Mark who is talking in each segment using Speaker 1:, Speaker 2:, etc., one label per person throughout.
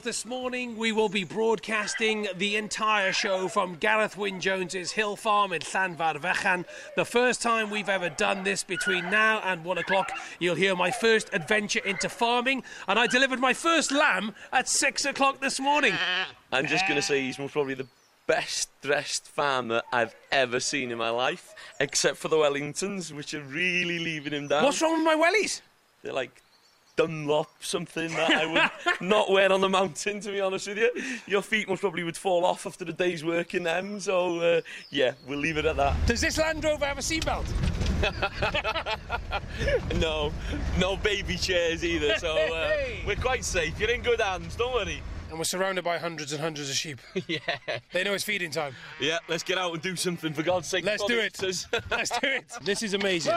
Speaker 1: This morning we will be broadcasting the entire show from Gareth Wyn-Jones's Hill Farm in Llanfairfechan. The first time we've ever done this. Between now and 1 o'clock you'll hear my first adventure into farming, and I delivered my first lamb at 6 o'clock this morning.
Speaker 2: I'm just going to say he's most probably the best dressed farmer I've ever seen in my life, except for the Wellingtons, which are really leaving him down.
Speaker 1: What's wrong with my wellies?
Speaker 2: They're like Dunlop, something that I would not wear on the mountain, to be honest with you. Your feet most probably would fall off after a day's work in them, so yeah, we'll leave it at that.
Speaker 1: Does this Land Rover have a seatbelt?
Speaker 2: No baby chairs either, so we're quite safe. You're in good hands, don't worry.
Speaker 1: And we're surrounded by hundreds and hundreds of sheep.
Speaker 2: Yeah.
Speaker 1: They know it's feeding time.
Speaker 2: Yeah, let's get out and do something, for God's sake.
Speaker 1: Let's do it. Let's do it. This is amazing.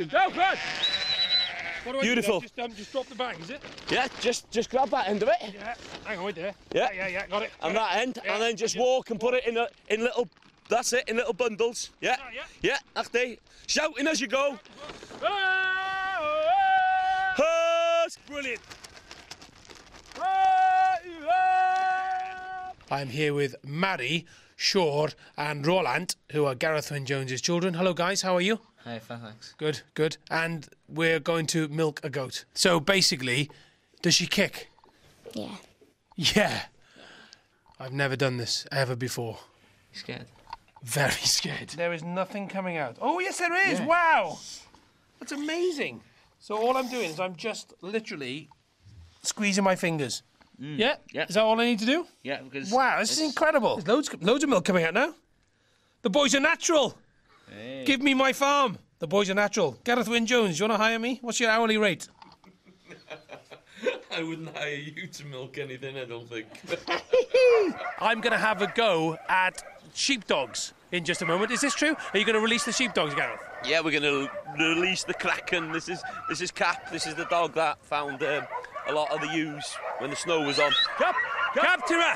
Speaker 1: What do I
Speaker 2: Beautiful.
Speaker 1: do? Just drop the bag, is it?
Speaker 2: Yeah, just grab that end of it.
Speaker 1: Yeah. Hang on, wait there.
Speaker 2: Yeah.
Speaker 1: Got it.
Speaker 2: And that end,
Speaker 1: Yeah.
Speaker 2: and then just walk and put it in little. That's it, in little bundles. Yeah. Yeah. That's it. Shouting as you go.
Speaker 1: Brilliant. I'm here with Mary, Shore and Roland, who are Gareth Wyn-Jones's children. Hello guys, how are you?
Speaker 3: Hi, fine, thanks.
Speaker 1: Good. And we're going to milk a goat. So basically, does she kick?
Speaker 4: Yeah.
Speaker 1: Yeah. I've never done this ever before.
Speaker 3: You scared?
Speaker 1: Very scared. There is nothing coming out. Oh, yes, there is. Yeah. Wow. That's amazing. So all I'm doing is I'm just literally squeezing my fingers. Yeah? Is that all I need to do?
Speaker 3: Yeah, because...
Speaker 1: Wow, this is incredible. There's loads of milk coming out now. The boys are natural.
Speaker 3: Hey.
Speaker 1: Give me my farm. The boys are natural. Gareth Wyn-Jones, you want to hire me? What's your hourly rate?
Speaker 2: I wouldn't hire you to milk anything, I don't think.
Speaker 1: I'm going to have a go at sheepdogs in just a moment. Is this true? Are you going to release the sheepdogs, Gareth?
Speaker 2: Yeah, we're going to release the Kraken. This is Cap. This is the dog that found a lot of the ewes when the snow was on.
Speaker 1: Cap, Timmer!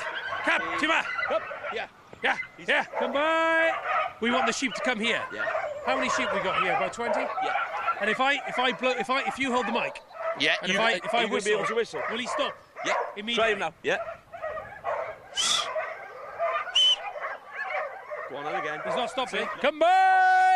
Speaker 1: Yeah. Come by. We want the sheep to come here.
Speaker 2: Yeah.
Speaker 1: How many sheep we got here? About 20?
Speaker 2: Yeah.
Speaker 1: And if you hold the mic,
Speaker 2: Yeah.
Speaker 1: and if I whistle,
Speaker 2: be able to whistle?
Speaker 1: will he stop?
Speaker 2: Yeah.
Speaker 1: Immediately.
Speaker 2: Try him now. Yeah. Go on then again.
Speaker 1: He's not stopping. Come by.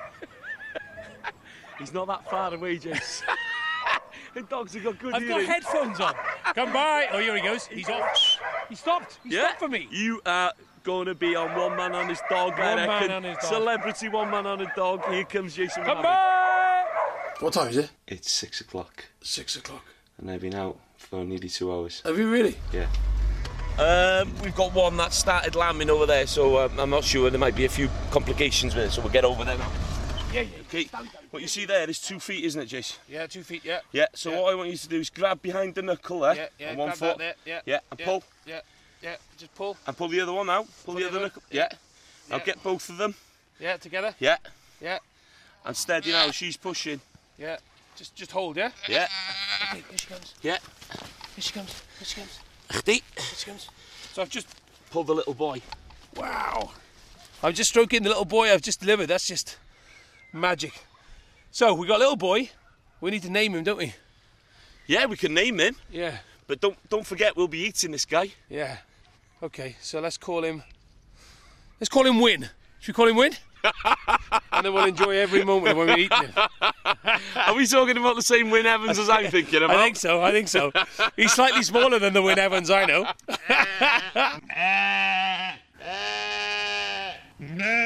Speaker 2: He's not that far away, Jace. The dogs have got good
Speaker 1: I've got headphones on. Come by. Oh, here he goes. He's off. He stopped. He stopped for me.
Speaker 2: You are going to be on One Man on His Dog, I reckon.
Speaker 1: Man on his dog.
Speaker 2: Celebrity One Man on a Dog. Here comes Jason
Speaker 1: Come
Speaker 2: Rabbit.
Speaker 1: by.
Speaker 5: What time is it?
Speaker 2: It's 6 o'clock.
Speaker 5: 6 o'clock.
Speaker 2: And they've been out for nearly 2 hours.
Speaker 5: Have you really?
Speaker 2: Yeah. We've got one that started lambing over there, so I'm not sure. There might be a few complications with it, so we'll get over there now.
Speaker 1: Yeah.
Speaker 2: Okay. What you see there is 2 feet, isn't it, Jace?
Speaker 1: Yeah, 2 feet. Yeah.
Speaker 2: Yeah. So what I want you to do is grab behind the knuckle there,
Speaker 1: Yeah.
Speaker 2: on one
Speaker 1: grab
Speaker 2: foot.
Speaker 1: that there.
Speaker 2: Yeah. And pull.
Speaker 1: Yeah. Just pull.
Speaker 2: And pull the other one out. Pull the other knuckle. Yeah. Now get both of them.
Speaker 1: Yeah, together.
Speaker 2: Yeah.
Speaker 1: Yeah.
Speaker 2: And steady now. She's pushing.
Speaker 1: Yeah. Just hold. Yeah.
Speaker 2: Yeah.
Speaker 1: Okay, here she comes.
Speaker 2: Yeah.
Speaker 1: Here she comes.
Speaker 2: Achty.
Speaker 1: Here she comes. So I've just.
Speaker 2: Pull the little boy.
Speaker 1: Wow. I'm just stroking the little boy I've just delivered. That's just magic. So we got a little boy. We need to name him, don't we?
Speaker 2: Yeah, we can name him.
Speaker 1: Yeah.
Speaker 2: But don't forget, we'll be eating this guy.
Speaker 1: Yeah. Okay. So let's call him Win. Should we call him Win? And then we'll enjoy every moment when we're eating him.
Speaker 2: Are we talking about the same Wyn Evans as I'm thinking about?
Speaker 1: I think so. He's slightly smaller than the Wyn Evans I know.